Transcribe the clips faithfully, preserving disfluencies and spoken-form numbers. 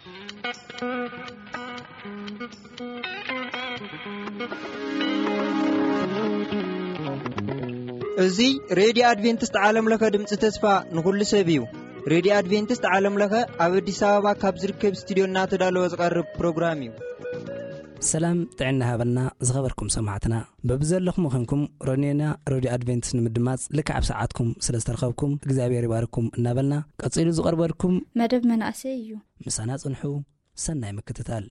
እዙይ ሬዲዮ አድቬንቲስት ዓለም ለኸ ድምፂ ተስፋ ንኹሉ ሰብ እዩ። ሬዲዮ አድቬንቲስት ዓለም ለኸ ኣብ አዲስ አበባ ካብ ዝርከብ ስቱድዮ እናተዳለወ ዝቐርብ ፕሮግራም እዩ። ሰላም ጥዕና ሃበልና ዝኸበርኩም ሰማዕትና በብዘለኹም ኾንኩም ሮኔና ሬዲዮ አድቬንቲስት ንምድማጽ ልክዓብ ሰዓትኩም ስለ ዝተረኸብኩም እግዚአብሔር ይባርኩም እናበልና ቀጺሉ ዝቐርበልኩም መደብ መናእሰይ እዩ። ምሳና ጽንሑ ሰናይ ምክትታል።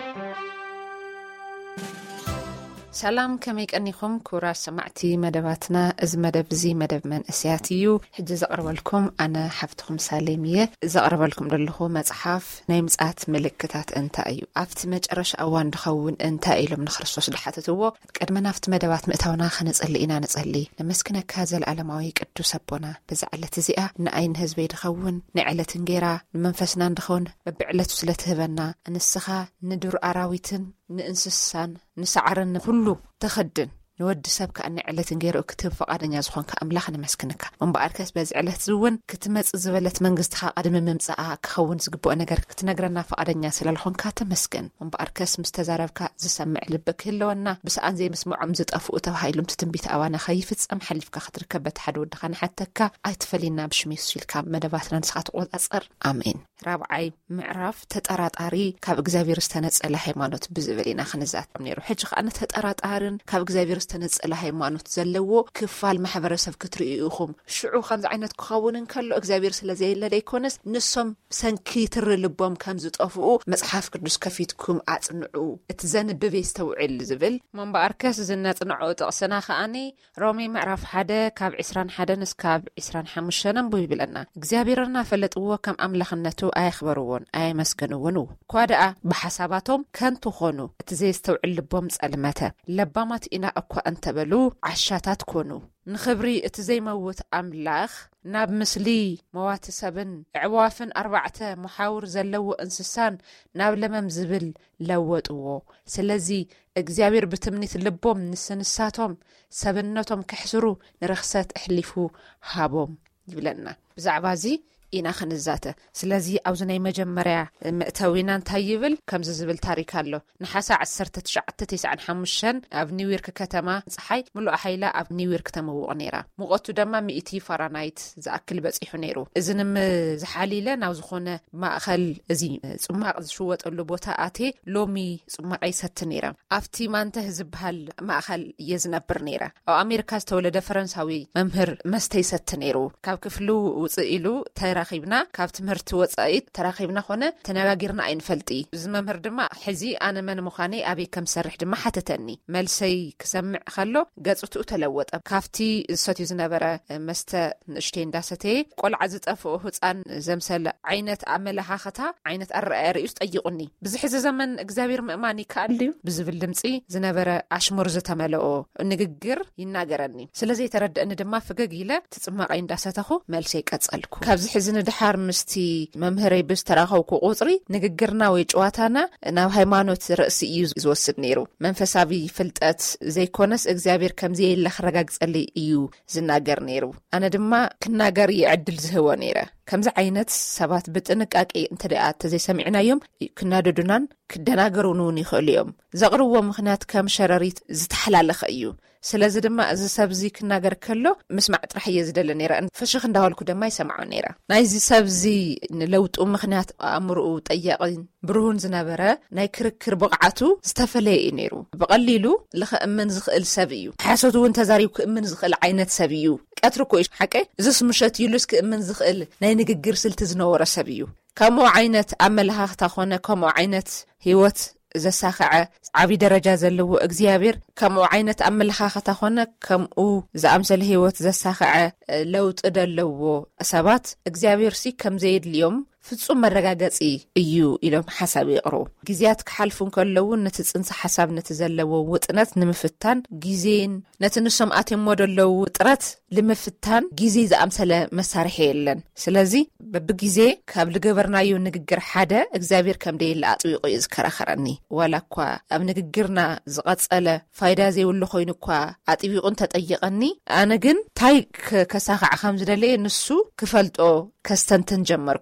ሰላም ከመይ ቀኒኹም ኩራት ሰማዕቲ መደባትና እዚ መደብ እዚ መደብ መንእስያት እዩ። ሕጂ ዘቕርበልኩም ኣነ ሓፍትኩም ሳሌምየ ዘቕርበልኩም ዘለኹ መጽሓፍ ናይ ምጽኣት ምልክታት እንታይ እዩ ኣብቲ መጨረሻ እዋን ድኸውን እንታይ ኢሎም ንክርስቶስ ድሓተትዎ ቀድመና ኣብቲ መደባት ምእታውና ኸነጸሊ ኢና ነጸሊ ነመስክነካ ዘለዓለማዊ ቅዱስ ኣቦና በዛ ዕለት እዚኣ ንኣይን ህዝበይ ድኸውን ናይ ዕለትን ጌራ ንመንፈስና እንድኸውን በብዕለቱ ስለትህበና ንስኻ ንዱር ኣራዊትን ንእንስሳን ንሳዕርን ሁሉ ተኸድን ንወዲ ሰብ ከኣነ ዕለትን ገይሩ ክትብ ፈቃደኛ ዝኾንካ ኣምላኽ ነመስክንካ እምበኣርከስ በዚ ዕለት እውን ክትመጽእ ዝበለት መንግስትኻ ቀድሚ ምምጽኣ ክኸውን ዝግብኦ ነገር ክትነግረና ፈቃደኛ ስለልኾንካ ተመስገን። እምበኣርከስ ምስ ተዛረብካ ዝሰምዕ ልቢ ክህልወና ብሰኣን ዘይምስምዖም ዝጠፍኡ ተባሂሎም ትንቢት ኣዋና ኸይፍጸም ሓሊፍካ ክትርከብ በቲ ሓደ ወድኻ ንሓተካ ኣይትፈሊና ብሽም ኢየሱስ ኢልካ መደባትና ንስኻ ትቆጻጸር ኣሜን። ራብዓይ ምዕራፍ ተጠራጣሪ ካብ እግዚአብሔር ዝተነጸለ ሃይማኖት ብዝብል ኢና ክንዛተም ነይሩ። ሕጂ ከኣነ ተጠራጣርን ካብ እግዚአብሔር ዝተነጸለ ሃይማኖት ዘለዎ ክፋል ማሕበረሰብ ክትርእዩ ኢኹም ሽዑ ከምዚ ዓይነት ክኸውን እንከሎ እግዚአብሔር ስለዘየለደ ይኮነስ ንሶም ሰንኪ ትርልቦም ከም ዝጠፍኡ መጽሓፍ ቅዱስ ከፊትኩም ኣጽንዑ እቲ ዘንብብ ይስተውዕል ዝብል መንበኣርከስ ዝነጽንዑ ጥቕስና ከኣኒ ሮሜ ምዕራፍ ሓደ ካብ ዒስራን ሓደን እስካብ ዒስራን ሓሙሽተን አንብቡ ይብለና። እግዚአብሔርና ፈለጥዎ ከም ኣምላኽነቱ ኣይኽበርዎን ኣይመስገንዎን እኳ ደኣ ብሓሳባቶም ከንቱ ኾኑ እቲ ዘይስተውዕል ልቦም ጸልመተ ለባማት ኢና እኳ እንተበሉ ዓሻታት ኮኑ ንኽብሪ እቲ ዘይመውት ኣምላኽ ናብ ምስሊ መዋት ሰብን ዕዋፍን ኣርባዕተ መሓውር ዘለዎ እንስሳን ናብ ለመም ዝብል ለወጥዎ። ስለዚ እግዚአብሔር ብትምኒት ልቦም ንስንሳቶም ሰብነቶም ክሕስሩ ንረኽሰት እሕሊፉ ሃቦም ይብለና። ብዛዕባ እዚ ኢና ክንዛተ። ስለዚ ኣብዚ ናይ መጀመርያ ምእተዊና እንታይ ይብል ከምዚ ዝብል ታሪክ ኣሎ። ንሓሳ ዓሰርተ ትሽዓተ ቴስዓን ሓሙሽተን ኣብ ኒውዮርክ ከተማ ፀሓይ ሙሉእ ሓይላ ኣብ ኒውዮርክ ተመውቕ ነይራ። ሙቐቱ ድማ ሚእቲ ፋራናይት ዝኣክል በፂሑ ነይሩ። እዚ ንም ዝሓሊለ ናብ ዝኾነ ማእኸል እዚ ጽማቕ ዝሽወጠሉ ቦታ ኣቴ ሎሚ ጽማቕ ይሰቲ ነይራ። ኣብቲ ማንተ ዝበሃል ማእኸል እየ ዝነብር ነይራ። ኣብ ኣሜሪካ ዝተወለደ ፈረንሳዊ መምህር መስተ ይሰቲ ነይሩ። ካብ ክፍሉ ውፅእ ኢሉ ተራኺብና ካብ ትምህርቲ ወጻኢት ተራኺብና ኾነ ተነጋጊርና ኣይንፈልጢ። እዚ መምህር ድማ ሕዚ ኣነ መን ምዃነ ኣበይ ከም ሰርሕ ድማ ሓተተኒ መልሰይ ክሰምዕ ከሎ ገጽቱ ተለወጠ። ካብቲ ዝሰትዩ ዝነበረ መስተ ንእሽተይ እንዳሰተየ ቆልዓ ዝጠፍኦ ህፃን ዘምሰለ ዓይነት ኣመለኻኽታ ዓይነት ኣረኣእያ ርእዩ ጠይቁኒ ብዙሕ ዘመን እግዚአብሔር ምእማን ይከኣል እዩ ብዝብል ድምፂ ዝነበረ ኣሽሙር ዝተመልኦ ንግግር ይናገረኒ። ስለዚ የተረድአኒ ድማ ፍገግ ኢለ ትጽማቐይ እንዳሰተኹ መልሰይ ቀጸልኩ። ካብዚ ሕዚ ንድሓር ምስቲ መምህረይ ብዝተራኸብኩ ቁፅሪ ንግግርና ወይ ጨዋታና ናብ ሃይማኖት ርእሲ እዩ ዝወስድ ነይሩ። መንፈሳዊ ፍልጠት ዘይኮነስ እግዚአብሔር ከምዚ የለ ክረጋግጸሊ እዩ ዝናገር ነይሩ። ኣነ ድማ ክናገር ይዕድል ዝህቦ ነይረ። ከምዚ ዓይነት ሰባት ብጥንቃቄ እንተደኣ ተዘይሰሚዕናዮም ክናደዱናን ክደናገሩን እውን ይኽእሉ እዮም። ዘቕርብዎ ምኽንያት ከም ሸረሪት ዝተሓላለኸ እዩ። ስለዚ ድማ እዚ ሰብዚ ክናገር ከሎ ምስማዕ ጥራሕ እየ ዝደለ ነይረ። ፍሽኽ እንዳወልኩ ድማ ይሰምዖ ነይረ። ናይዚ ሰብዚ ንለውጡ ምኽንያት ኣእምርኡ ጠያቕን ብሩህን ዝነበረ ናይ ክርክር ብቕዓቱ ዝተፈለየ እዩ ነይሩ። ብቐሊሉ ልኽእምን ዝኽእል ሰብ እዩ። ሓሶት እውን ተዛሪቡ ክእምን ዝኽእል ዓይነት ሰብ እዩ። ቀትሪ ኮይ ሓቀ እዚ ስሙሸት ይሉስ ክእምን ዝኽእል ናይ ንግግር ስልቲ ዝነበረ ሰብ እዩ። ከምኡ ዓይነት ኣመለኻኽታ ኾነ ከምኡ ዓይነት ህይወት ዘሳኸዐ ዓቢ ደረጃ ዘለዎ እግዚአብሔር ከምኡ ዓይነት ኣመለኻኽታ ኾነ ከምኡ ዝኣምሰለ ህይወት ዘሳኸዐ ለውጥ ደለዎ ሰባት እግዚአብሔር ሲ ከም ዘይድልዮም ፍጹም መረጋገጺ እዩ ኢሎም ሓሳብ ይቕርቡ። ጊዜያት ክሓልፉን ከለዉ ነቲ ጽንሰ ሓሳብ ነቲ ዘለዎ ውጥነት ንምፍታን ጊዜን ነቲ ንሶም ኣትየሞ ደለዉ ጥረት ልምፍታን ጊዜ ዝኣምሰለ መሳርሒ የለን። ስለዚ በብጊዜ ካብ ልገበርናዮ ንግግር ሓደ እግዚአብሔር ከም ደይለ ኣጥቢቑ እዩ ዝከራኸረኒ። ዋላ እኳ ኣብ ንግግርና ዝቐጸለ ፋይዳ ዘይብሉ ኮይኑ እኳ ኣጥቢቑን ተጠይቐኒ ኣነ ግን ታይ ከሳኽዕ ከም ዝደለየ ንሱ ክፈልጦ ከስተንትን ጀመርኩ።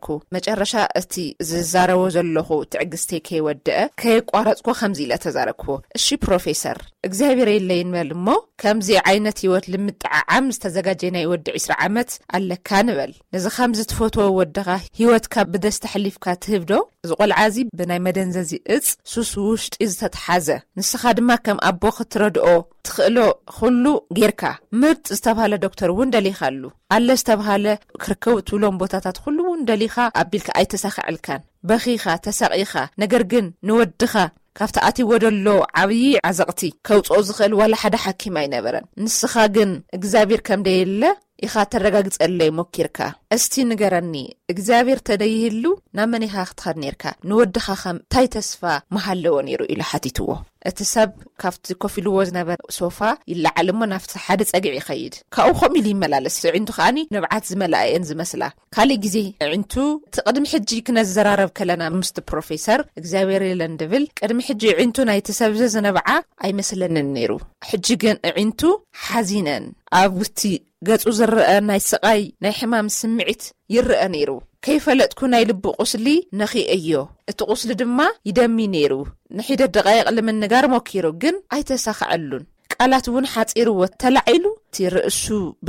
መጨረሻ እቲ ዝዛረቦ ዘለኹ ትዕግስተይ ከይወድአ ከይቋረጽኮ ከምዚ ኢለ ተዛረክዎ እሺ ፕሮፌሰር እግዚአብሔር የለይን መልሞ ከምዚ ዓይነት ህይወት ልምጥዓዓም ዝተዘጋጀና ይወድ عشرين ዓመት አለካ ንበል ነዚ ከምዚ ትፈትዎ ወድኻ ህይወትካ ብደስታ ሕሊፍካ ትህብዶ ዝቆልዓዚ ብናይ መደንዘዚ እጽ ሱስ ውሽጢ ዝተተሓዘ ንስኻ ድማ ከም አቦ ክትረድኦ ትኽእሎ ኩሉ ጌርካ ምርጥ ዝተባሃለ ዶክተር እውን ደሊኻሉ አለ ዝተባሃለ ክርከው ትብሎም ቦታታት ኩሉ እውን ደሊኻ አቢልካ ኣይተሳኽዕልካን በኺኻ ተሳቂኻ ነገር ግን ንወድኻ ካብቲ ኣትወደሎ ዓብይ ዓዘቕቲ ከውጾ ዝኽእል ወላ ሓደ ሓኪም ኣይነበረን ንስኻ ግን እግዚአብሔር ከም ደየለ ኢኻ ተረጋግጸለይ ሞኪርካ እስቲ ንገረኒ እግዚአብሔር ተደይህሉ ናመን ኢኻ ክትኸድ ነርካ ንወድኻ ከም ታይ ተስፋ መሃለዎ ነይሩ ኢሉ ሓቲትዎ እቲ ሰብ ካብቲ ኮፊልዎ ዝነበረ ሶፋ ይለዓልሞ ናፍቲ ሓደ ጸጊዕ ይኸይድ ካብኡ ኸም ኢሉ ይመላለስ ዕንቱ ኸኣኒ ንብዓት ዝመላእየን ዝመስላ ካሊእ ግዜ ዕንቱ ትቅድሚ ሕጂ ክነዘራረብ ከለና ምስቲ ፕሮፌሰር እግዚአብሔር የለን ድብል ቅድሚ ሕጂ ዕንቱ ናይቲ ሰብ ዝነብዓ ኣይመስለንን ነይሩ ሕጂ ግን ዕንቱ ሓዚነን ኣብ ውሽጢ ገጹ ዝርአ ናይ ስቃይ ናይ ሕማም ስምዒት ይርአ ነይሩ ከይፈለጥኩ ናይ ልብ ቁስሊ ነኺእዮ እቲ ቁስሊ ድማ ይደሚ ነይሩ ንሒደት ደቃይቕ ለምንጋር ሞኪሩ ግን ኣይተሳኽዐሉን ቃላት እውን ሓጺርዎ ተላዒሉ ትርእሱ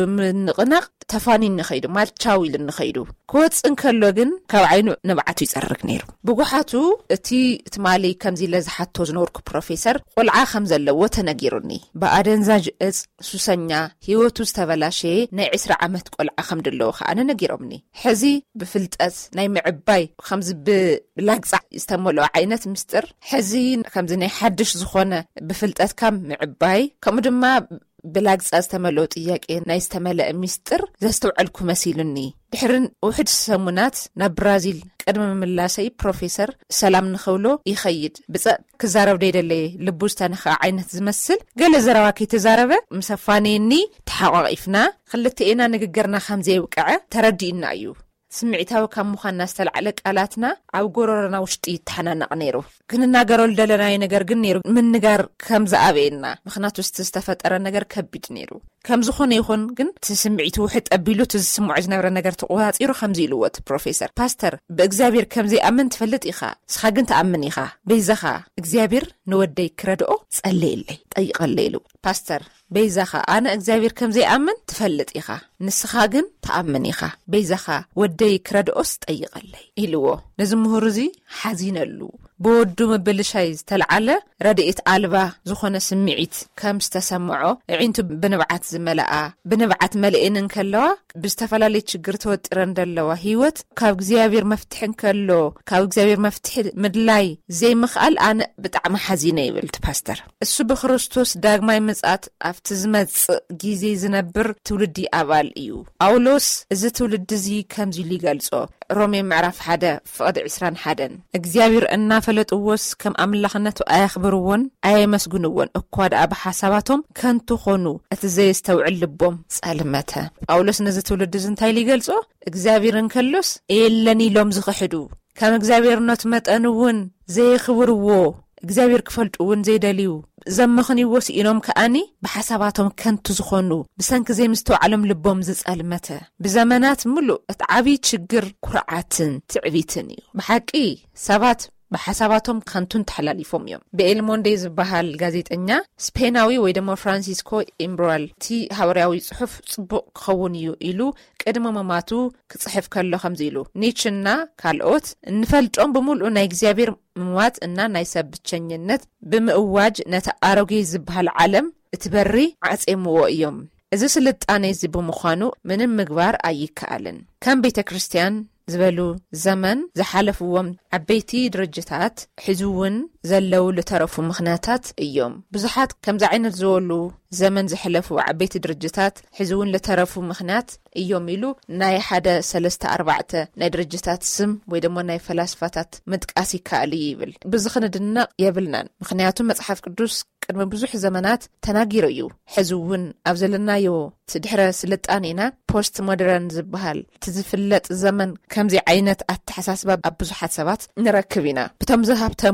ብምንቕናቕ ተፋኒን ንኸይዱ ማልቻው ኢሉ ንኸይዱ ክወፅን ከሎ ግን ካብ ዓይኑ ንብዓቱ ይጸርግ ነይሩ ብጉሓቱ እቲ ትማሊ ከምዚ ለዝሓቶ ዝነበርኩ ፕሮፌሰር ቆልዓ ከም ዘለዎ ተነጊሩኒ በኣደንዛዥ እጽ ሱሰኛ ህይወቱ ዝተበላሸየ ናይ عشرين ዓመት ቆልዓ ከም ደለዎ ኸኣነ ነጊሮምኒ ሕዚ ብፍልጠት ናይ ምዕባይ ከምዚ ብላግጻዕ ዝተመልኦ ዓይነት ምስጢር ሕዚ ከምዚ ናይ ሓድሽ ዝኾነ ብፍልጠት ከም ምዕባይ ከምኡ ድማ ብላግጻ ዝተመልኦ ጥያቄ ናይ ዝተመልአ ምስጢር ዘስተውዕልኩ መሲሉኒ ድሕርን ውሕድ ሰሙናት ናብ ብራዚል ቀድሚ ምላሰይ ፕሮፌሰር ሰላም ንኸውሎ ይኸይድ ብጸ ክዛረብ ደይደለየ ልቡ ዝተነኸ ዓይነት ዝመስል ገለ ዘረባ ከይተዛረበ ምሰፋኔኒ ተሓቋቂፍና ክልተኤና ንግግርና ከም ዘይውቅዐ ተረዲእና እዩ ስምዒታዊ ከም ምዃንና ዝተልዓለ ቃላትና ኣብ ጎረሮና ውሽጢ ይተሓናነቕ ነይሩ ክንናገረሉ ደለናይ ነገር ግን ነይሩ ምንጋር ከም ዝኣበየና ምኽንያቱ ዝተፈጠረ ነገር ከቢድ ነይሩ ከም ዝኾነ ይኹን ግን ትስምዒቱ ውሕድ ኣቢሉ ትዝስምዖ ዝነበረ ነገር ተቆጻጺሩ ከምዚ ኢልዎ እቲ ፕሮፌሰር ፓስተር ብእግዚአብሔር ከምዚ ኣመን ትፈልጥ ኢኻ ስኻ ግን ተኣምን ኢኻ በይዛኻ እግዚአብሔር ንወደይ ክረድኦ ጸልየለይ ጠይቐለይ ኢሉ ፓስተር በይዛኻ ኣነ እግዚአብሔር ከምዚ ኣመን ትፈልጥ ኢኻ ንስኻ ግን ተኣምን ኢኻ በይዛኻ ወደይ ክረድኦስ ጠይቐለይ ኢልዎ ነዚ ምሁር እዚ ሓዚነሉ ብወዱ መበልሻይ ዝተልዓለ ረድኤት ኣልባ ዝኾነ ስምዒት ከም ዝተሰምዖ ዕንቱ ብንብዓት ዝመልኣ ብንብዓት መልእንን ከለዋ ብዝተፈላለየ ችግር ተወጥረን ደለዋ ህይወት ካብ እግዚአብሔር መፍትሕን ከሎ ካብ እግዚአብሔር መፍትሕ ምድላይ ዘይምኽኣል ኣነ ብጣዕሚ ሓዚነ ይብል ፓስተር እሱ ብክርስቶስ ዳግማይ ምጽኣት ኣብቲ ዝመጽእ ግዜ ዝነብር ትውልዲ ኣባል እዩ ጳውሎስ እዚ ትውልዲ እዚ ከምዚ ኢሉ ይገልጾ ሮሜ ምዕራፍ ሓደ ፍቅዲ عشرين ሓደ እግዚአብሔር እናፈለጥዎስ ከም ኣምላኽነቱ ኣያኽብርዎን ኣያመስግንዎን እኳ ደኣ ብሓሳባቶም ከንቱ ኾኑ እቲ ዘየስተውዕል ልቦም ጸልመተ ጳውሎስ ነዚ ትውልዲ እንታይ ይገልጾ እግዚአብሔርን ከሎስ የለን ኢሎም ዝኽሕዱ ከም እግዚአብሔርነቱ መጠን እውን ዘይኽብርዎ እግዚአብሔር ክፈልጥውን ዘይደልዩ ዘመኽንይዎ ሲኢኖም ከኣኒ ብሓሳባቶም ከንቱ ዝኾኑ ብሰንኪ ዘይምስተውዓሎም ልቦም ዝጸልመተ ብዘመናት ሙሉእ እቲ ዓብይ ችግር ኩርዓትን ትዕቢትን እዩ ብሓቂ ሰባት በሐሳባቶም ከንቱን ተሐላሊፎም እዮም በኤልሞንዴ ዝበሃል ጋዜጠኛ ስፔናዊ ወይ ደግሞ ፍራንሲስኮ ኢምብራል ቲ ሐዋርያዊ ጽሑፍ ጽቡቅ ክኸውን እዩ ኢሉ ቅድመ መማቱ ክጽሕፍ ከሎ ከምዚ ኢሉ ኒችና ካልኦት እንፈልጦም በሙሉ ናይ እግዚአብሔር ምዋት እና ናይ ሰብ ብቸኝነት ብምእዋጅ ነታ አሮጌ ዝበሃል ዓለም እትበሪ ዓጼምዎ እዮም እዚ ስልጣኔ እዚ ብምዃኑ ምንም ምግባር ኣይከኣልን ከም ቤተ ክርስቲያን ዝበሉ ዘመን ዝሓለፍዎም ዓበይቲ ድርጅታት ሕዙውን ዘለው ለተረፉ ምኽንያታት እዮም ብዙሓት ከምዚ ዓይነት ዝበሉ ዘመን ዝሕለፉ ዓበይቲ ድርጅታት ሕዙውን ለተረፉ ምኽንያት እዮም ኢሉ ናይ ሓደ ሰለስተ ኣርባዕተ ናይ ድርጅታት ስም ወይ ደግሞ ናይ ፈላስፋታት ምጥቃስ ይከኣል ይብል ብዝኽንድና የብልናን ምኽንያቱ መጽሓፍ ቅዱስ ቅድመ ብዙሕ ዘመናት ተናጊሩ እዩ ሕዙውን ኣብ ዘለናዮ ትድሕረ ስልጣኔና ፖስት ሞደርን ዝበሃል ትዝፍለጥ ዘመን ከምዚ ዓይነት ኣተሓሳስባ ኣብ ብዙሓት ሰባት ንረክብ ኢና ብቶም ዝሃብተሙ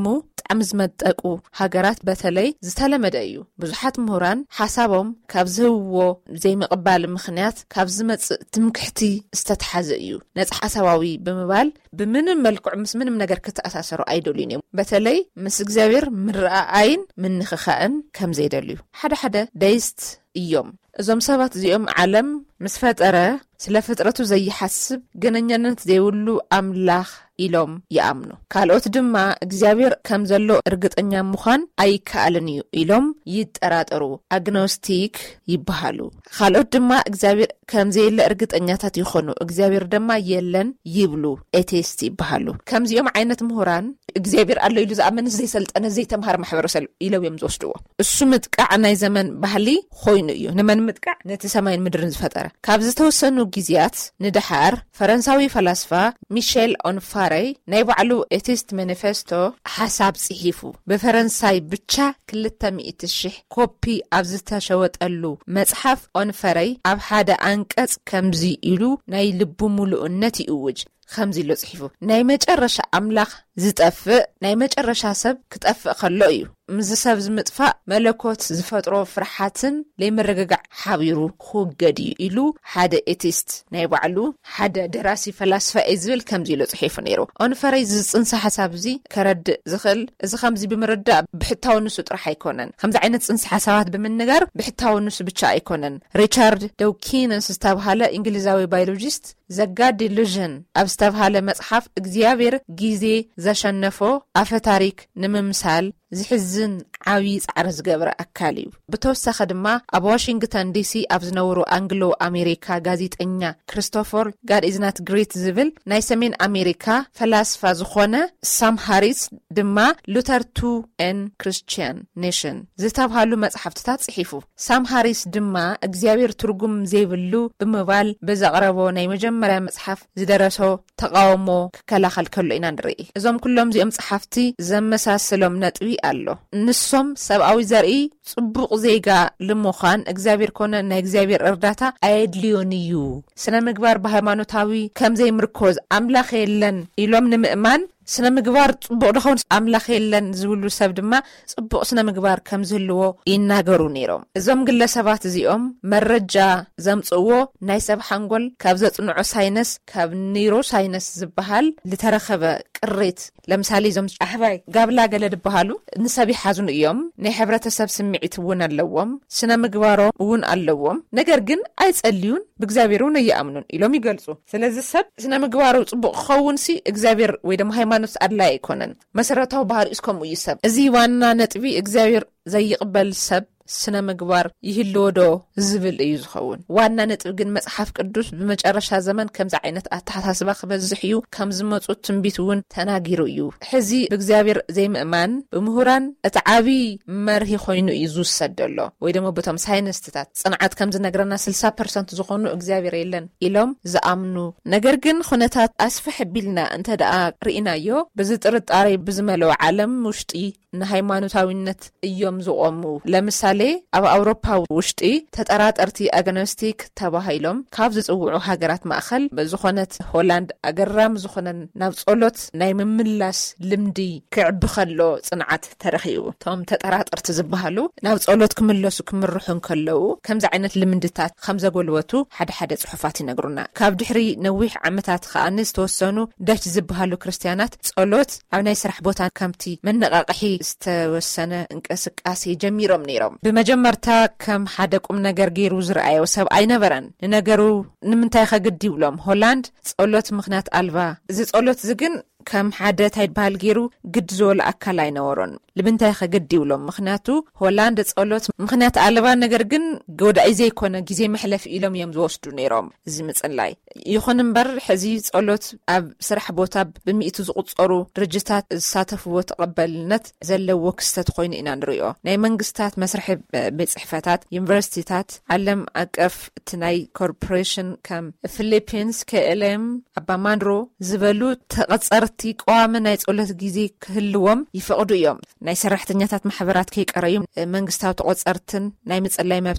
ብጣዕሚ ዝመጠቁ ሃገራት በተለይ ዝተለመደ እዩ ብዙሓት ምሁራን ሓሳቦም ካብ ዝህብዎ ዘይምቕባል ምኽንያት ካብ ዝመጽእ ትምክሕቲ ዝተተሓዘ እዩ ነፃ ሓሳባዊ ብምባል ብምንም መልክዕ ምስ ምንም ነገር ክትኣሳሰሩ ኣይደልዩን እዮም በተለይ ምስ እግዚአብሔር ምርኣይን ምንኽኻእን ከም ዘይደልዩ ሓደ ሓደ ደይስት እዮም እዞም ሰባት እዚኦም ዓለም ምስ ፈጠረ ስለ ፍጥረቱ ዘይሓስብ ገነኛነት ዘይብሉ ኣምላኽ ኢሎም ይኣምኑ ካልኦት ድማ እግዚአብሔር ከም ዘሎ እርግጠኛ ምዃን ኣይከኣልን እዩ ኢሎም ይጠራጠሩ አግኖስቲክ ይበሃሉ ካልኦት ድማ እግዚአብሔር ከም ዘየለ እርግጠኛታት ይኾኑ እግዚአብሔር ድማ የለን ይብሉ ኤቴስት ይበሃሉ ከምዚኦም ዓይነት ምሁራን እግዚአብሔር ኣሎ ኢሉ ዝኣመን ዘይሰልጠነ ዘይተምሃር ማሕበረሰብ ኢሎም እዮም ዝወስድዎ እሱ ምጥቃዕ ናይ ዘመን ባህሊ ኮይኑ እዩ ንመን ምጥቃዕ ነቲ ሰማይን ምድርን ዝፈጠረ ካብ ዝተወሰኑ ጊዜያት ንድሓር ፈረንሳዊ ፈላስፋ ሚሼል ኦንፋሬይ ናይ ባዕሉ ኤቲስት ማኒፌስቶ ሓሳብ ጽሒፉ በፈረንሳይ ብቻ ክልተ ሚእቲ ሽሕ ኮፒ ኣብ ዝተሸወጠሉ መጽሓፍ ኦንፋሬይ ኣብ ሓደ አንቀጽ ከምዚ ኢሉ ናይ ልቡ ሙሉእነት ይውጅ ከምዚ ኢሉ ጽሒፉ ናይ መጨረሻ አምላኽ ዝጠፍእ ናይ መጨረሻ ሰብ ክጠፍእ ከሎ እዩ ምዝ ሰብ ዝምጥፋእ መለኮት ዝፈጥሮ ፍርሓትን ለይመረጋጋዕ ሓቢሩ ክውገድ ኢሉ ሓደ ኤቲስት ናይ ባዕሉ ሓደ ደራሲ ፈላስፋ ዝብል ከምዚ ኢሉ ጽሒፉ ነይሩ ኦንፈረይ ዝጽንሰ ሓሳብ እዚ ከረድእ ዝኽእል እዚ ከምዚ ብምርዳእ ብሕታው ንሱ ጥራሕ ኣይኮነን ከምዚ ዓይነት ጽንሰ ሓሳባት ብምንጋር ብሕታው ንሱ ብቻ ኣይኮነን ሪቻርድ ዳውኪንስ ዝተባሃለ እንግሊዛዊ ባዮሎጂስት ዘጋድ ኢሉዥን ኣብ ዝተባሃለ መጽሓፍ እግዚአብሔር ጊዜ ዘሸነፎ ኣፈ ታሪክ ንምምሳል ዝሕዝን ዓብይ ጻዕሪ ዝገብረ ኣካል እዩ ብተወሳኺ ድማ ኣብ ዋሽንግተን ዲሲ ኣብ ዝነብሩ አንግሎ አሜሪካ ጋዜጠኛ ክሪስቶፈር ጋድ ኢዝ ናት ግሬት ዝብል ናይ ሰሜን አሜሪካ ፈላስፋ ዝኾነ ሳም ሃሪስ ድማ ሉተር ቱ ኤን ክርስቲያን ኔሽን ዝተባሃሉ መጽሓፍትታት ጽሒፉ ሳም ሃሪስ ድማ እግዚአብሔር ትርጉም ዘይብሉ ብምባል በዘቕረቦ ናይ መጀመርያ መጽሓፍ ዝደረሶ ተቃውሞ ክከላኸል ከሎ ኢና ንርኢ እዞም ኩሎም እዚኦም ጸሓፍቲ ዘመሳሰሎም ነጥቢ ኣሎ ንሶም ሰብኣዊ ዘርኢ ጽቡቕ ዜጋ ልምዃን እግዚአብሔር ኮነ ናይ እግዚአብሔር እርዳታ ኣየድልዮን እዩ ስነ ምግባር ብሃይማኖታዊ ከም ዘይምርኮዝ ኣምላኽ የለን ኢሎም ንምእማን ስነ ምግባር ጽቡቕ ድኸውን ኣምላኽ የለን ዝብሉ ሰብ ድማ ጽቡቕ ስነ ምግባር ከም ዝህልዎ ይናገሩ ነይሮም እዞም ግለሰባት እዚኦም መረጃ ዘምጽዎ ናይ ሰብ ሓንጎል ካብ ዘጽንዑ ሳይነስ ካብ ኒውሮ ሳይነስ ዝበሃል ዝተረኸበ ቅሬት ለምሳሌ እዞም ኣሕባይ ጋብላ ገለ ድበሃሉ ንሰብ ይሓዝኑ እዮም ናይ ሕብረተሰብ ስምዒት እውን ኣለዎም ስነ ምግባሮም እውን ኣለዎም ነገር ግን ኣይጸልዩን ብእግዚአብሔር እውን ኣይኣምኑን ኢሎም ይገልጹ ስለዚ ሰብ ስነ ምግባሩ ጽቡቕ ክኸውንሲ እግዚአብሔር ወይ ደሞ ሃይማኖት ኣድላይ ኣይኮነን መሰረታዊ ባህሪ እስከም እዩ ሰብ እዚ ዋና ነጥቢ እግዚአብሔር ዘይቅበል ሰብ ስነ ምግባር ይህልወዶ ዝብል እዩ ዝኸውን ዋና ነጥብ ግን መጽሓፍ ቅዱስ በመጨረሻ ዘመን ከምዛ ዓይነት ኣተሓሳስባ ክበዝሕ እዩ ከም ዝመጹ ትንቢት እውን ተናጊሩ እዩ ሕዚ ብእግዚአብሔር ዘይምእማን ብምሁራን እቲ ዓብይ መርሂ ኮይኑ እዩ ዝውሰደሎ ወይ ደሞ በቶም ሳይንስትታት ጽንዓት ከም ዝነግረና ስልሳ ፐርሰንት ዝኾኑ እግዚአብሔር የለን ኢሎም ዝኣምኑ ነገር ግን ኩነታት ኣስፈሕ ቢልና እንተ ደኣ ርኢናዮ ብዝጥርጣሬ ብዝመለኦ ዓለም ውሽጢ ንሃይማኖታዊነት እዮም ዝቆሙ ለምሳሌ ኣብ አውሮፓ ውሽጢ ተጠራጠርቲ አግኖስቲክ ተባሂሎም ካብ ዝጽውዑ ሃገራት ማእከል በዝኾነት ሆላንድ አገራም ዝኾነን ናብ ጸሎት ናይ ምምላስ ልምዲ ክዕብኸሎ ጽንዓት ተረኺቡ ቶም ተጠራጠርቲ ዝበሃሉ ናብ ጸሎት ክምለሱ ክምርሑን ከለው ከምዚ ዓይነት ልምድታት ከም ዘጎልበቱ ሓደ ሓደ ጽሑፋት ይነግሩና ካብ ድሕሪ ነዊሕ ዓመታት ከኣንስ ተወሰኑ ዳች ዝበሃሉ ክርስቲያናት ጸሎት ኣብ ናይ ስራሕ ቦታ ከምቲ መነቃቅሒ ዝተወሰነ እንቅስቃሴ ጀሚሮም ነይሮም ብመጀመርታ ከም ሓደ ቁም ነገር ገይሩ ዝረኣዮ ሰብ ኣይነበረን ንነገሩ ንምንታይ ከግዲ ይብሎም ሆላንድ ጸሎት ምኽንያት ኣልባ እዚ ጸሎት ዝግን ከም ሓደ ታይባል ገይሩ ግድ ዝበለ ኣካል ኣይነበሮን ልምንታይ ከግዲ ይብሎም ምኽንያቱ ሆላንድ ጸሎት ምኽንያት ኣልባ ነገር ግን ጎዳኢ ዘይኮነ ግዜ መሕለፍ ኢሎም እዮም ዝወስዱ ነይሮም እዚ ምጽላይ ይኹን እምበር ሕዚ ጸሎት ኣብ ስራሕ ቦታ ብሚእቲ ዝቁጸሩ ድርጅታት ዝሳተፍዎ ተቐበልነት ዘለዎ ክስተት ኮይኑ ኢና ንሪኦ ናይ መንግስታት መስርሕ ቤት ጽሕፈታት ዩኒቨርሲቲታት ዓለም ኣቀፍ እቲ ናይ ኮርፖሬሽን ከም ፊሊፒንስ ከኤልኤም ኣባማንድሮ ዝበሉ ተቐጸርቲ ቋሚ ናይ ጸሎት ግዜ ክህልዎም ይፈቅዱ እዮም ናይ ሰራሕተኛታት ማሕበራት ከይቀረዩ መንግስታዊ ተቆጸርትን ናይ ምጽላይ መብት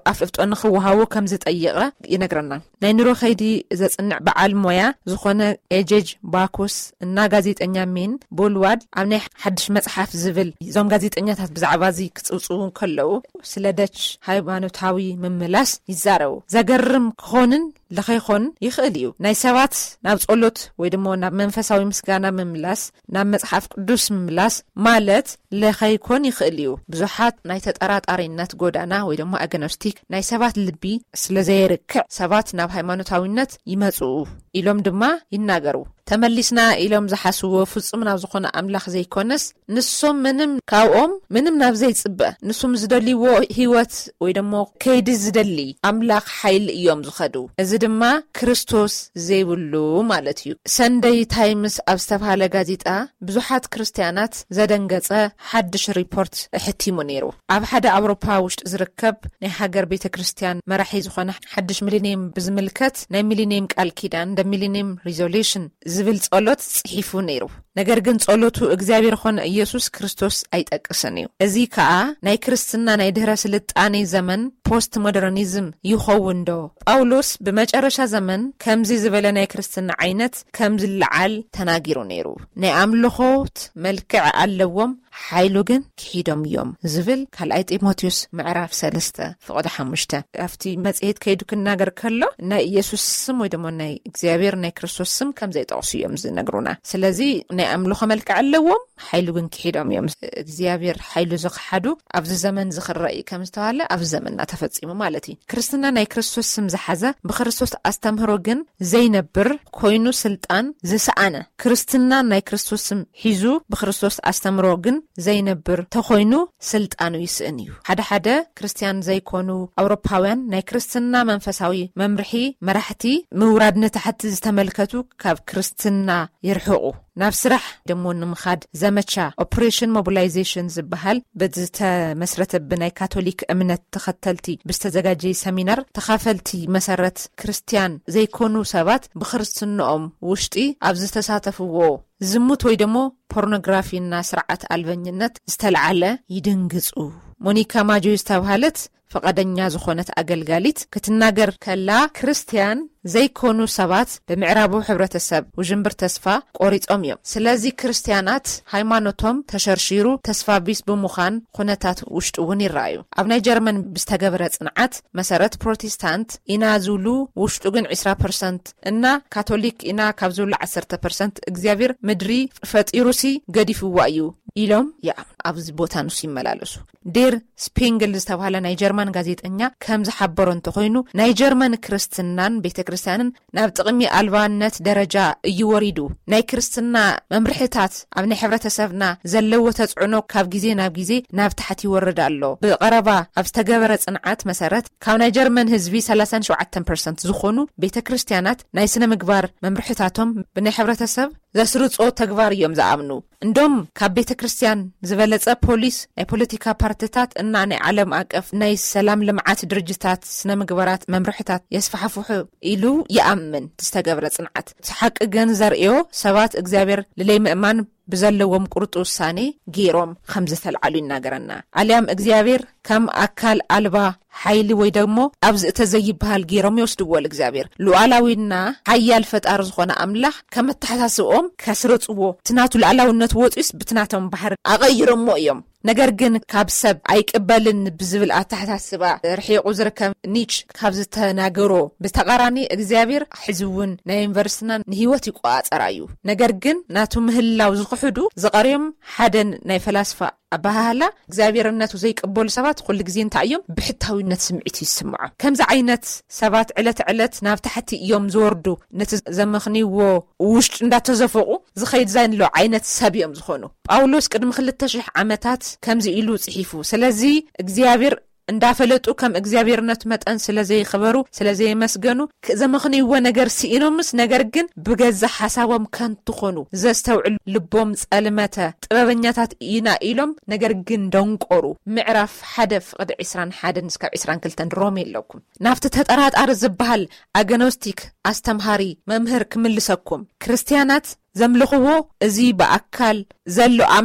ኣፍልፍጦ ንኽወሃቦ ከም ዝጠይቐ ይነግረና። ናይ ኑሮ ኸይዲ ዘጽንዕ በዓል ሞያ ዝኾነ ኤጀጅ ባኮስ እና ጋዜጠኛ ሜን ቦልዋድ ኣብ ናይ ሓድሽ መጽሓፍ ዝብል እዞም ጋዜጠኛታት ብዛዕባ እዚ ክጽውጽው ከለዉ ስለ ደች ሃይማኖታዊ ምምላስ ይዛረቡ። ዘገርም ክኾንን ለኸይኾን ይኽእል እዩ። ናይ ሰባት ናብ ጸሎት ወይ ድማ ናብ መንፈሳዊ ምስጋና ምምላስ ናብ መጽሓፍ ቅዱስ ምምላስ ማለት ለኸይኮን ይኽእል እዩ። ብዙሓት ናይ ተጠራጣሪነት ጎዳና ወይ ድማ አግኖስቲክ ናይ ሰባት ልቢ ስለ ዘይርክዕ ሰባት ናብ ሃይማኖታዊነት ይመጹ ኢሎም ድማ ይናገሩ። ተመሊስና ኢሎም ዝሓስዎ ፍጹም ናብ ዝኾነ ኣምላኽ ዘይኮነስ ንሶም ምንም ካብኦም ምንም ናብ ዘይጽበ ንሶም ዝደልይዎ ህይወት ወይ ደሞ ከይዲ ዝደሊ ኣምላኽ ሓይል እዮም ዝኸዱ። እዚ ድማ ክርስቶስ ዘይብሉ ማለት እዩ። ሰንደይ ታይምስ ኣብ ዝተባሃለ ጋዜጣ ብዙሓት ክርስቲያናት ዘደንገጸ ሓድሽ ሪፖርት ሕቲሙ ነይሩ። ኣብ ሓደ ኣውሮፓ ውሽጢ ዝርከብ ናይ ሃገር ቤተ ክርስቲያን መራሒ ዝኾነ ሓድሽ ሚሊኒየም ብዝምልከት ናይ ሚሊኒየም ቃል ኪዳን ደ ሚሊኒየም ሪዞሉሽን ዝብል ጸሎት ጽሒፉ ነይሩ። ነገር ግን ጸሎቱ እግዚአብሔር ኾነ ኢየሱስ ክርስቶስ ኣይጠቅስን እዩ። እዚ ከዓ ናይ ክርስትና ናይ ድህረ ስልጣኔ ዘመን ፖስት ሞደርኒዝም ይኸውን ዶ? ጳውሎስ ብመጨረሻ ዘመን ከምዚ ዝበለ ናይ ክርስትና ዓይነት ከምዚ ልዓል ተናጊሩ ነይሩ። ናይ ኣምልኾት መልክዕ ኣለዎም ሓይሉ ግን ክሂዶም እዮም ዝብል ካልኣይ ጢሞቴዎስ ምዕራፍ ሰለስተ ፍቕዲ ሓሙሽተ ኣብቲ መጽሔት ከይዱ ክናገር ከሎ ናይ ኢየሱስ ስም ወይ ድማ ናይ እግዚአብሔር ናይ ክርስቶስ ስም ከም ዘይጠቕሱ እዮም ዝነግሩና። ስለዚ ናይ ኣምልኾ መልክዕ ኣለዎም ሓይሉ ግን ክሂዶም እዮም። እግዚአብሔር ሓይሉ ዝኽሓዱ ኣብዚ ዘመን ዝኽረኢ ከም ዝተባሃለ ኣብዚ ዘመንና ተፈጺሙ ማለት እዩ። ክርስትና ናይ ክርስቶስ ስም ዝሓዘ ብክርስቶስ ኣስተምህሮ ግን ዘይነብር ኮይኑ ስልጣን ዝሰኣነ ክርስትና ናይ ክርስቶስ ስም ሒዙ ብክርስቶስ ኣስተምህሮ ግን ዘይነብር ተኾይኑ ስልጣኑ ይስእን እዩ። ሓደ ሓደ ክርስቲያን ዘይኮኑ ኣውሮፓውያን ናይ ክርስትና መንፈሳዊ መምርሒ መራሕቲ ምውራድ ነታሕቲ ዝተመልከቱ ካብ ክርስትና ይርሕቑ። ናብ ስራሕ ደሞ ንምኻድ ዘመቻ ኦፕሬሽን ሞቢላይዜሽን ዝበሃል ብዝተመስረተ ብናይ ካቶሊክ እምነት ተኸተልቲ ብዝተዘጋጀይ ሰሚናር ተኻፈልቲ መሰረት ክርስቲያን ዘይኮኑ ሰባት ብክርስትናኦም ውሽጢ ኣብ ዝተሳተፍዎ ዝሙት ወይ ደሞ ፖርኖግራፊና ስርዓት አልበኝነት ዝተለዓለ ይድንግጹ። ሞኒካ ማጆ ዝተባሃለት ፈቃደኛ ዝኾነት አገልጋሊት ክትናገር ከላ ክርስቲያን ዘይኮኑ ሰባት ብምዕራቡ ሕብረተሰብ ውጅንብር ተስፋ ቆሪጾም እዮም። ስለዚ ክርስቲያናት ሃይማኖቶም ተሸርሺሩ ተስፋ ቢስ ብምዃን ኩነታት ውሽጡ እውን ይረአዩ። ኣብ ናይ ጀርመን ብዝተገበረ ጽንዓት መሰረት ፕሮቴስታንት ኢና ዝብሉ ውሽጡ ግን عشرة بالمئة እና ካቶሊክ ኢና ካብ ዝብሉ عشرة بالمئة እግዚአብሔር ምድሪ ፈጢሩሲ ገዲፍዋ እዩ ኢሎም ያ ኣብዚ ቦታ ንሱ ይመላለሱ። ዴር ስፔንግል ዝተባሃለ ናይ ጀርመን ጋዜጠኛ ከም ዝሓበሮ እንተኾይኑ ናይ ጀርመን ክርስትናን ቤተ ክርስቲያንን ናብ ጥቕሚ ኣልባነት ደረጃ እዩ ወሪዱ። ናይ ክርስትና መምርሕታት ኣብ ናይ ሕብረተሰብና ዘለዎ ተጽዕኖ ካብ ግዜ ናብ ግዜ ናብ ታሕቲ ይወርድ ኣሎ። ብቐረባ ኣብ ዝተገበረ ጽንዓት መሰረት ካብ ናይ ጀርመን ህዝቢ ሰላሳ وسبعة بالمئة ዝኾኑ ቤተ ክርስቲያናት ናይ ስነ ምግባር መምርሕታቶም ብናይ ሕብረተሰብ ዘስርጾ ተግባር እዮም ዝኣምኑ። እንደም ካብ ቤተ ክርስቲያን ዝበለጸ ፖሊስ ናይ ፖለቲካ ፓርቲታት እና ናይ ዓለም አቀፍ ናይ ሰላም ልምዓት ድርጅታት ስነ ምግባራት መምርሕታት የስፋሕፍሑ ኢሉ ይኣምን ዝተገብረ ጽንዓት ሓቂ ግን ዘርእዮ ሰባት እግዚአብሔር ለለይ ምእማን ብዘለዎም ቁርጡ ውሳኔ ጌሮም ከም ዝተልዓሉ ይናገረና። አልያም እግዚአብሔር ከም አካል አልባ ሓይሊ ወይ ደግሞ ኣብዚ እተዘይብሃል ጌሮም ይወስድዎ እግዚአብሔር ሉዓላዊና ሓያል ፈጣሪ ዝኾነ አምላኽ ከም ተሓሳስቦም ከስርጽዎ ትናቱ ሉዓላውነት ወጥስ ብትናቶም ባህር አቀይሮሞ እዮም። ነገር ግን ካብ ሰብ ኣይቅበልን ብዝብል ኣተሓሳስባ ርሒቁ ዝርከብ ኒች ካብ ዝተናገሮ ብተቃራኒ እግዚአብሔር ሕዝውን ናይ ዩኒቨርሲቲና ንህይወት ይቋጸራ እዩ። ነገር ግን ናቱ ምህላው ዝኽሕዱ ዝቀርዮም ሓደን ናይ ፈላስፋ ኣባሃላ እግዚአብሔርነቱ ዘይቅበሉ ሰባት ኩሉ ግዜ እንታዮም ብሕታዊነት ስምዒት ይስምዑ። ከምዚ ዓይነት ሰባት ዕለት ዕለት ናብ ታሕቲ እዮም ዝወርዱ ነቲ ዘመኽኒዎ ውሽጥ እንዳተዘፈቁ ዝኸይድ ዘንሎ ዓይነት ሰብ እዮም ዝኾኑ። ጳውሎስ ቅድሚ ክልተ ሽሕ ዓመታት ከምዚ ኢሉ ጽሒፉ ስለዚ እግዚአብሔር እንዳፈለጡ ከም እግዚአብሔርነት መጠን ስለዘይ ኸበሩ ስለዘይ መስገኑ ዘመኽኒዎ ነገር ሲኢኖምስ ነገር ግን ብገዛ ሐሳቦም ከንቱ ኾኑ ዘስተውዕል ልቦም ጸልመተ ጥበበኛታት ኢና ኢሎም ነገር ግን ደንቆሩ። ምዕራፍ ሓደ ፍቅዲ عشرة وواحد እስከ عشرة وكلتا ሮሜ የለኩም። ናፍቲ ተጠራጣሪ ዝበሃል አግኖስቲክ አስተምሃሪ መምህር ክምልሰኩም ክርስቲያናት ዘምልኽዎ እዚ በአካል ዘሎ አምላኽ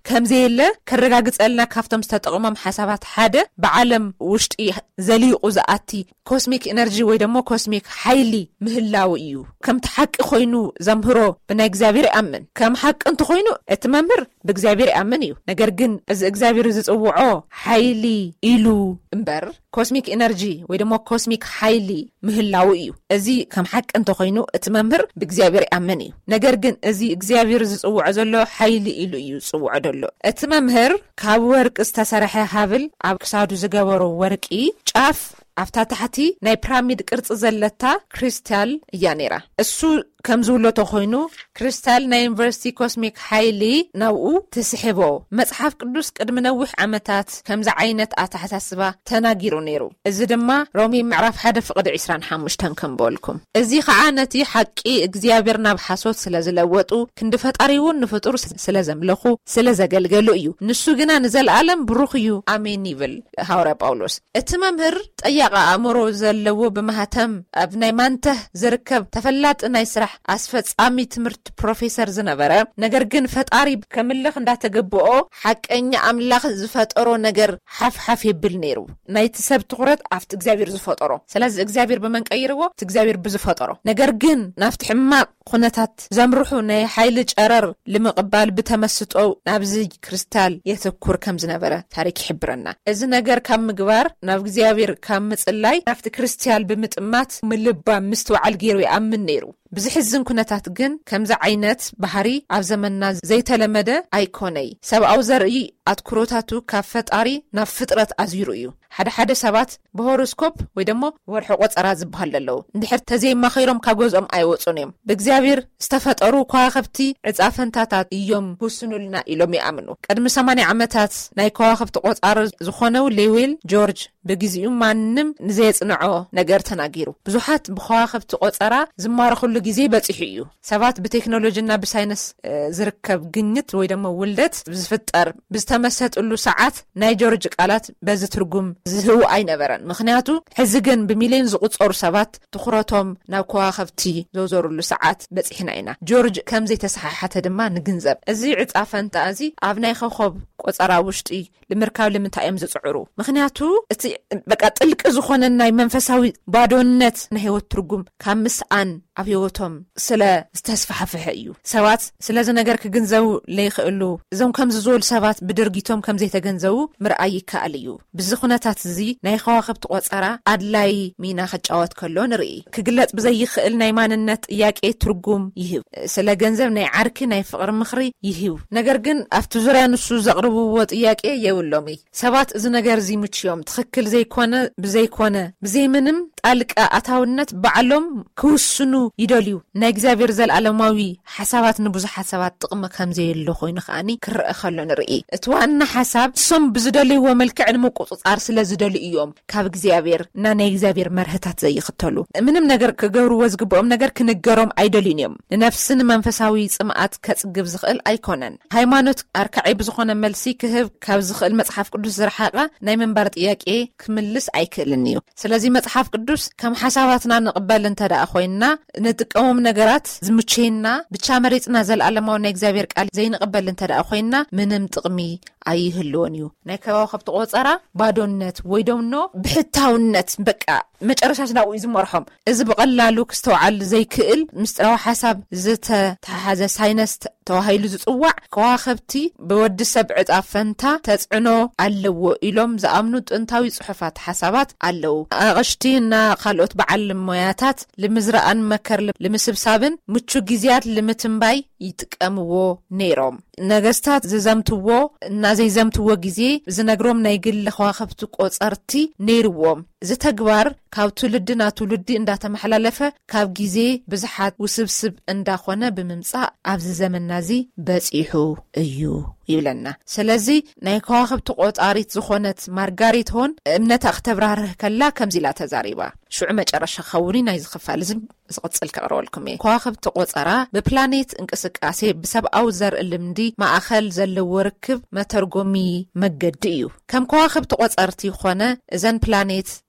ከምዘየለ ከረጋግጸልና ካፍቶም ዝተጠቕሞም ሓሳባት ሓደ ብዓለም ውሽጢ ዘሊቑ ዝኣቲ ኮስሚክ ኤነርጂ ወይ ደሞ ኮስሚክ ሓይሊ ምህላው እዩ ከም ተሓቂ ኮይኑ ዘምህሮ ብናይ እግዚአብሔር ይኣምን ከም ሓቂ እንተ ኮይኑ እቲ መምህር ብእግዚአብሔር ይኣምን እዩ ነገር ግን እዚ እግዚአብሔር ዝጽውዖ ሓይሊ ኢሉ እምበር ኮስሚክ ኤነርጂ ወይ ደሞ ኮስሚክ ሓይሊ ምህላው እዩ እዚ ከም ሓቂ እንተ ኮይኑ እቲ መምህር ብእግዚአብሔር ይኣምን እዩ ነገር ግን እዚ እግዚአብሔር ዝጽውዖ ዘሎ ሓይሊ ኢሉ እዩ ዝጽውዖ ደሎ እቲ መምህር ካብ ወርቂ ዝተሰርሐ ሃብል ኣብ ክሳዱ ዝገበሮ ወርቂ ጫፍ ኣብታ ታሕቲ ናይ ፒራሚድ ቅርጽ ዘለታ ክሪስታል እያ ነይራ እሱ ከም ዝውለቶ ኮይኑ ክሪስታል ናይ ዩኒቨርሲቲ ኮስሚክ ሓይሊ ናብኡ ትስሕቦ መጽሓፍ ቅዱስ ቅድሚ ነዊሕ ዓመታት ከምዚ ዓይነት ኣተሓሳስባ ተናጊሩ ነይሩ እዚ ድማ ሮሚ ምዕራፍ ሓደ ፍቅዲ ዒስራን ሓሙሽተ ከም በልኩም እዚ ከዓ ነቲ ሓቂ እግዚአብሔር ናብ ሓሶት ስለ ዝለወጡ ክንዲ ፈጣሪውን ንፍጡር ስለ ዘምለኹ ስለ ዘገልገሉ እዩ ንሱ ግና ንዘለዓለም ብሩኽ እዩ ኣሜን ይብል ሐዋርያ ጳውሎስ እቲ መምህር ጠያቃ ኣእምሮ ዘለዎ ብማህተም ኣብ ናይ ማንተህ ዝርከብ ተፈላጥ ናይ ስራሕ ኣስፈጻሚ ትምህርት ፕሮፌሰር ዝነበረ ነገር ግን ፈጣሪ ከምልኽ እንዳተገብኦ ሓቀኛ ኣምላኽ ዝፈጠሮ ነገር ሓፍሓፍ ይብል ነይሩ ናይቲ ሰብ ትኹረት ኣብቲ እግዚአብሔር ዝፈጠሮ ስለዚ እግዚአብሔር በመንቀይርዎ እቲ እግዚአብሔር ብዝፈጠሮ ነገር ግን ናፍቲ ሕማቅ ኩነታት ዘምርሑ ናይ ሓይሊ ጨረር ለምቕባል ብተመስጦ ናብዚ ክሪስታል የተኩር ከም ዝነበረ ታሪክ ይሕብረና እዚ ነገር ካብ ምግባር ናብ እግዚአብሔር ካብ ምጽላይ ናፍቲ ክሪስታል ብምጥማት ምልባ ምስተዋዓል ገይሩ ይኣምን ነይሩ ብዝሕዝን ኩነታት ግን ከምዚ ዓይነት ባህሪ ኣብ ዘመንና ዘይተለመደ ኣይኮነይ ሰብኣዊ ዘርኢ ኣትኩሮታቱ ካብ ፈጣሪ ናብ ፍጥረት ኣዝይሩ እዩ ሓደ ሓደ ሰባት በሆሮስኮፕ ወይ ደሞ ወርሒ ቆጸራ ዝብሃል ኣለዉ እንድሕር ተዘይማኺሮም ካብ ገዝኦም ኣይወጹን እዮም ብእግዚአብሔር ዝተፈጠሩ ከዋኽብቲ ዕጻፈንታታት እዮም ሁስኑልና ኢሎም ይኣምኑ ቀድሚ ሰማንያ ዓመታት ናይ ከዋኽብቲ ቆጻር ዝኾነው ሌዊል ጆርጅ በግዚኡ ማንም ንዘይጽንዖ ነገር ተናጊሩ ብዙሓት ብከዋኽብቲ ቆጸራ ዝማረኹሉ ጊዜ በጽሑ እዩ ሰባት ብቴክኖሎጂና ብሳይንስ ዝርከብ ግኝት ወይ ደሞ ውልደት ዝፍጠር ብዝተመሰጥሉ ሰዓት ናይ ጆርጅ ቃላት በዚ ትርጉም ዝህው ኣይነበረን ምኽንያቱ ሕዚ ግን ብሚሊዮን ዝቁጸሩ ሰባት ትኹረቶም ናብ ከዋኽብቲ ዘዞሩሉ ሰዓት በጽሕና ኢና ጆርጅ ከም ዘይተሰሓሓተ ድማ ንግንዘብ እዚ ዕጻፈንታ እዚ ኣብ ናይ ኮኸብ ቆጸራ ውሽጢ ንምርካብ ንምንታይ እዮም ዝጽዕሩ ምኽንያቱ እቲ በቃ ጥልቅ ዝኾነ ናይ መንፈሳዊ ባዶነት ናይ ህይወት ትርጉም ካብ ምስኣን ኣብ ህይወቶም ስለ ዝተስፋሕፍሐ እዩ ሰባት ስለዚ ነገር ክግንዘቡ ለይኽእሉ እዞም ከም ዝዘሉ ሰባት ብድርጊቶም ከም ዘይተገንዘቡ ምርኣይ ይከኣል እዩ ብዚ ኩነታት እዚ ናይ ከዋኽብቲ ቆጸራ ኣድላይ ሚና ክጫወት ከሎ ንርኢ ክግለጽ ብዘይኽእል ናይ ማንነት ጥያቄ ትርጉም ይህብ ስለ ገንዘብ ናይ ዓርኪ ናይ ፍቕሪ ምኽሪ ይህብ ነገር ግን ኣብቲ ዙርያ ንሱ ዘቕርብዎ ጥያቄ የብሎም ሰባት እዚ ነገር እዚ ምችዮም ትኽክል ዘይኮነ ብዘይኮነ ብዘይምንም ጣልቃ ኣታውነት ባዕሎም ክውስኑ ይደልዩ ናይ እግዚአብሔር ዘለዓለማዊ ሓሳባት ንብዙሓት ሰባት ጥቕሚ ከም ዘየለ ኮይኑ ከኣኒ ክርአ ከሎ ንርኢ እቲ ዋና ሓሳብ ሶም ብዝደልይዎ መልክዕ ንምቁጽጻር ስለ ዝደልዩ እዮም ካብ እግዚአብሔር እና ናይ እግዚአብሔር መርህታት ዘይኽተሉ ምንም ነገር ክገብርዎ ዝግብኦም ነገር ክንገሮም ኣይደልዩን እዮም ንነፍስን መንፈሳዊ ጽምዓት ከጽግብ ዝኽእል ኣይኮነን ሃይማኖት ኣርካዒ ብዝኾነ መልሲ ክህብ ካብ ዝኽእል መጽሓፍ ቅዱስ ዝረሓቐ ናይ መንባር ጥያቄ ክምልስ ኣይክእልን እዩ ስለዚ መጽሓፍ ቅዱስ ከም ሓሳባትና ንቕበል እንተደኣ ኮይንና ንጥቀሞም ነገራት ዝምቸይና ብቻ መሬጽና ዘለዓለማዊ ናይ እግዚአብሔር ቃል ዘይንቕበል እንተደኣ ኮይንና ምንም ጥቕሚ ኣይህልዎን እዩ ናይ ከዋኽብቲ ቆጸራ ባዶነት ወይ ደሞ ብሕታውነት በቃ መጨረሻት ናብኡ ዝመርሖም እዚ ብቐላሉ ክስተውዓል ዘይክእል ምስጢራዊ ሓሳብ ዝተተሓዘ ሳይንስ ተዋሂሉ ዝጽዋዕ ከዋኽብቲ ብወዲ ሰብ ዕጻፈንታ ተጽዕኖ ኣለዎ ኢሎም ዝኣምኑ ጥንታዊ ጽሑፋት ሓሳባት ኣለዉ ኣቕሽቲና ካልኦት በዓል ሞያታት ንምዝራእን መከር ንምስብሳብን ምቹ ጊዜያት ንምትንባይ ይጥቀምዎ ነይሮም ነገስታት ዝዘምትዎ እና ዘይዘምትዎ ጊዜ ዝነግሮም ናይ ግል ከዋኽብቲ ቆጸርቲ ነይርዎም ዝተግባር ካብ ትውልዲ ናብ ትውልዲ እንዳተመሓላለፈ ካብ ጊዜ ብዙሓት ውስብስብ እንዳኾነ ብምምጻእ ኣብዚ ዘመንና እዚ በጺሑ እዩ ይብለና ስለዚ ናይ ከዋኽብቲ ቆጣሪት ዝኾነት ማርጋሪት ሆን እምነታ ክተብራርህ ከላ ከምዚ ኢላ ተዛሪባ ሽዑ መጨረሻ ኸውኒ ናይ ዝኽፋል ዝም ዝቕጽል ከቕርበልኩም እየ ከዋኽብቲ ቆጸራ ብፕላኔት እንቅስቃሴ ብሰብኣዊ ዘርኢ ልምዲ ማእኸል ዘለዎ ርክብ መተርጎሚ መገዲ እዩ ከም ከዋኽብቲ ቆጸርቲ ኾነ እዘን ፕላኔት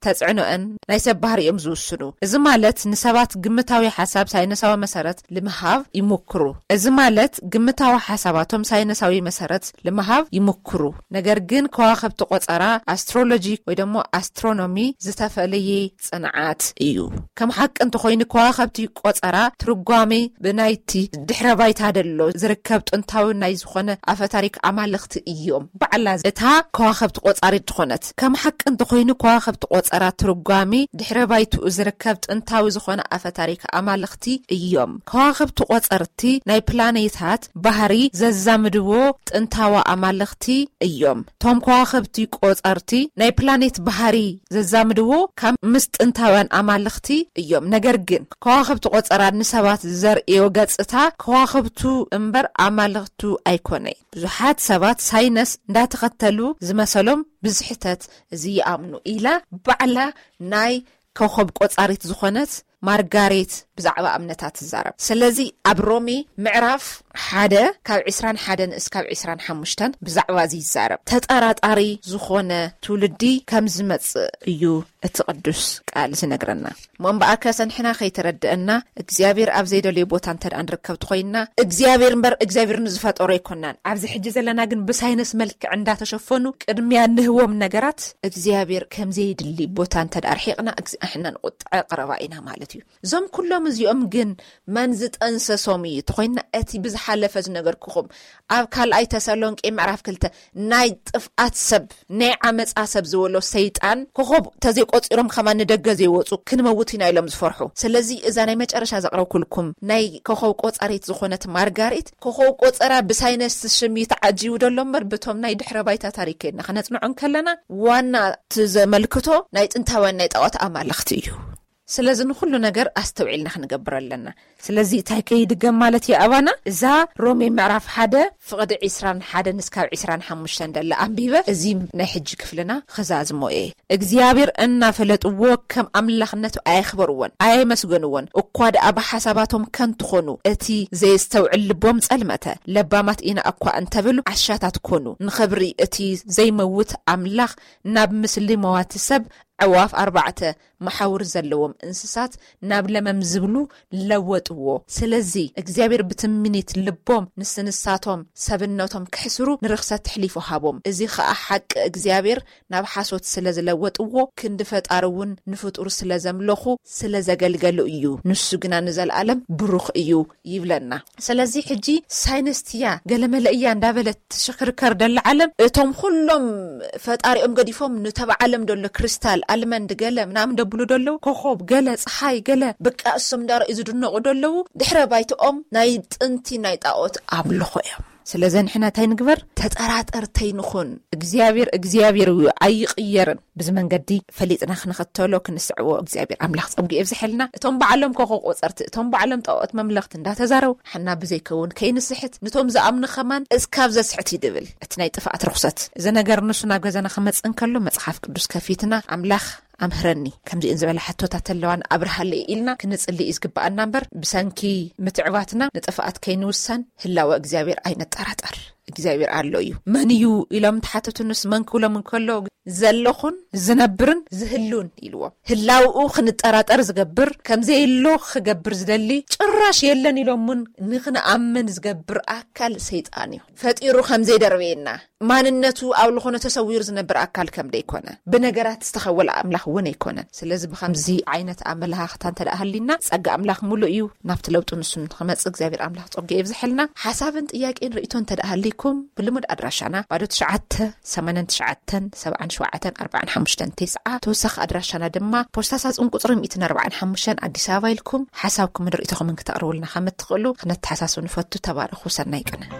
ተጽዕኖን ናይ ሰብ ባህሪኦም ዝውስኑ እዚ ማለት ንሰባት ግምታዊ ሓሳብ ሳይንሳዊ መሰረት ለመሃብ ይሞክሩ እዚ ማለት ግምታዊ ሓሳባቶም ሳይንሳዊ መሰረት ለመሃብ ይሞክሩ ነገር ግን ከዋኸብቲ ቆጸራ አስትሮሎጂ ወይ ደሞ አስትሮኖሚ ዝተፈለየ ጽንዓት እዩ ከም ሓቅ እንተኾይኑ ከዋኸብቲ ቆጸራ ትርጓሜ ብናይቲ ድሕረ ባይታ ደሎ ዝርከብ ጥንታዊ ናይ ዝኾነ አፈታሪክ አማልኽቲ እዮም ባዕላ እታ ከዋኸብቲ ቆጻሪት ትኾነት ከም ሓቅ እንተኾይኑ ከዋኸብቲ ቆጸራ ትርጓሜ ድሕረ ባይቱ ዝርከብ ጥንታዊ ዝኾነ አፈታሪክ አማልኽቲ እዮም ከዋኸብቲ ቆጸርቲ ናይ ፕላኔታት ባህሪ ዘዛምድዎ ጥንታዊ አማልኽቲ እዮም ቶም ከዋኸብቲ ቆጸርቲ ናይ ፕላኔት ባህሪ ዘዛምድዎ ከም ምስ ጥንታውያን አማልኽቲ እዮም ነገር ግን ከዋኸብቲ ቆጸራ ንሰባት ዘርእዮ ገጽታ ከዋኸብቱ እምበር አማልኽቱ አይኮነይ ብዙሓት ሰባት ሳይንስ እንዳተኸተሉ ዝመሰሎም ብዝሕተት እዚ ይኣምኑ ኢላ ባዕላ ናይ ከዋኸብ ቆጻሪት ዝኾነት ማርጋሬት ብዛዕባ እምነታት ዝዛረብ ስለዚ ኣብ ሮሚ ምዕራፍ ሓደ ካብ عشرين واحد እስካብ عشرين وخمسة ብዛዕባ እዚ ይዛረብ ተጠራጣሪ ዝኾነ ትውልዲ ከም ዝመጽእ እዩ እቲ ቅዱስ ቃል ዝነግረና መንባኣከ ሰንሕና ከይተረድአና እግዚአብሔር ኣብ ዘይደልዮ ቦታ እንተዳ ንርከብ ትኾይና እግዚአብሔር እምበር እግዚአብሔር ንዝፈጠሮ ይኮናን ኣብዚ ሕጂ ዘለና ግን ብሳይንስ መልክዕ እንዳተሸፈኑ ቅድሚያ ንህዎም ነገራት እግዚአብሔር ከም ዘይድሊ ቦታ እንተዳ ርሒቅና እሕና ንቁጥዕ ቀረባ ኢና ማለት እዩ ዞም ኩሎም እዚኦም ግን ማን ዝጠንሰሶም እዩ ትኾይና እቲ ብዝሓለፈ ዝነገርኩኹም ኣብ ካልኣይ ተሰሎንቄ ምዕራፍ ክልተ ናይ ጥፍኣት ሰብ ናይ ዓመፃ ሰብ ዝወሎ ሰይጣን ኮኸብ ተዘይቆፂሮም ከማን ደገ ዘይወፁ ክንመውት ኢና ኢሎም ዝፈርሑ ስለዚ እዛ ናይ መጨረሻ ዘቕረብኩልኩም ናይ ኮኸብ ቆጻሪት ዝኾነት ማርጋሬት ኮኸብ ቆጸራ ብሳይንስ ሽም ይተዓጅቡ ደሎ እምበር በቶም ናይ ድሕረ ባይታ ታሪክ ኢና ከነጽንዖን ከለና ዋና ትዘመልክቶ ናይ ጥንታውያን ናይ ጣዖት አማልኽቲ እዩ ስለዚ ንኹሉ ነገር አስተውዒልና ክንገብር ኣለና ስለዚ እንታይ ከይድገም ማለት ይኣባና እዛ ሮሜ ምዕራፍ ሓደ ፍቕዲ عشرين واحد እስካብ عشرين وخمسة ደለ አንቢበ እዚ ናይ ሕጂ ክፍልና خዛዝሞ እየ እግዚአብሔር እናፈለጥዎ ከም አምላኽነቱ ኣይኽበርዎን ኣይመስገንዎን እኳ ኣብ ሓሳባቶም ከንቱ ኾኑ እቲ ዘይስተውዕል ልቦም ጸልመተ ለባማት ኢና እኳ እንተብሉ ዓሻታት ኮኑ ንኽብሪ እቲ ዘይመውት አምላኽ ናብ ምስሊ መዋት ሰብ عواف أربعة محاور زلوم انسسات نابل ممزبلو لوطو سلازي اكزابير بتمنيت لبوم نسنساتهم سبنوتهم كحسرو نرخصة تحليفو هابوم ازي خا حق اكزابير ناب حاسوت سلاز لوطو كندفت أرون نفوت أرسل زملوخو سلاز قلقلو ايو نسوقنا نزال عالم بروخ ايو يبلنا سلازي حجي ساينستيا قال ملائيا اندابلت شخر كرد العالم اتهم خلهم فتاري ام قديفهم نتابع عالم دول كريستال ألمن دجلا منام دبلو دلو كخوب جلا صحي جلا بك أسم دار إزدنا دلو دحرة بيت أم نايد أنتي نايد أوت عمل خويا سلازن حنا تينقبر تتقرات أرتينخون إجزابير إجزابير عيق يرن بزمن قدي فليتنا خنا خطولو كنسعو إجزابير أملاخ صبقي إفزحلنا تم بعلم كخوق وصرت تم بعلم طاقت مملختن دا تزارو حنا بزيكون كين السحت نتوم زأمن خمان إسكاف زا سحتي دبل اتناي تفعت رخصت إذا نقرنشو ناقزانا خمس انكالو مصحف قدوس كافيتنا أملاخ أمهرني كم زي إنزبال حتى تتلوان أبرها اللي إلنا كنت اللي إزقبقى النمبر بسانكي متعواتنا نتفقات كينوسان هلا وإجزابير أين التراتر إجزابير علويو منيو إلا متحاتة النس منكولا من كله زلوخن زنبرن زهلون إلوا هلاو أوخ نتراتر زقبر كم زي اللوخ قبر زدلي جراش يلن إلو من نخنا أمن زقبر أكل سيطانيو فاتيرو خم زي دروينا ما ننتو أو لخونا تسوير زنبر أكل كم دي كونا بنقرات استخول أملاخ ون يكونا سلازم خمزي عينة أملها ختان تلأهلنا سأقى أملاخ مولو إيو نافت لو تنسون خمس إجزابير أملاخ تقوم يفزحلنا حسابنت إياك إن رئيتون تلأهلكم بلمد أدراشانا بعدو تشعت سمانن تشعتن سبعن شوعتن أربعن حمشتن تسعة توسخ أدراشانا دما بوستاساز أنقطرم إتنا أربعن حمشتن أدساويلكم حسابكم من رئيتكم من كتقرولنا خمت تقولوا خنت حساسون فتو تبارخو سنايقنا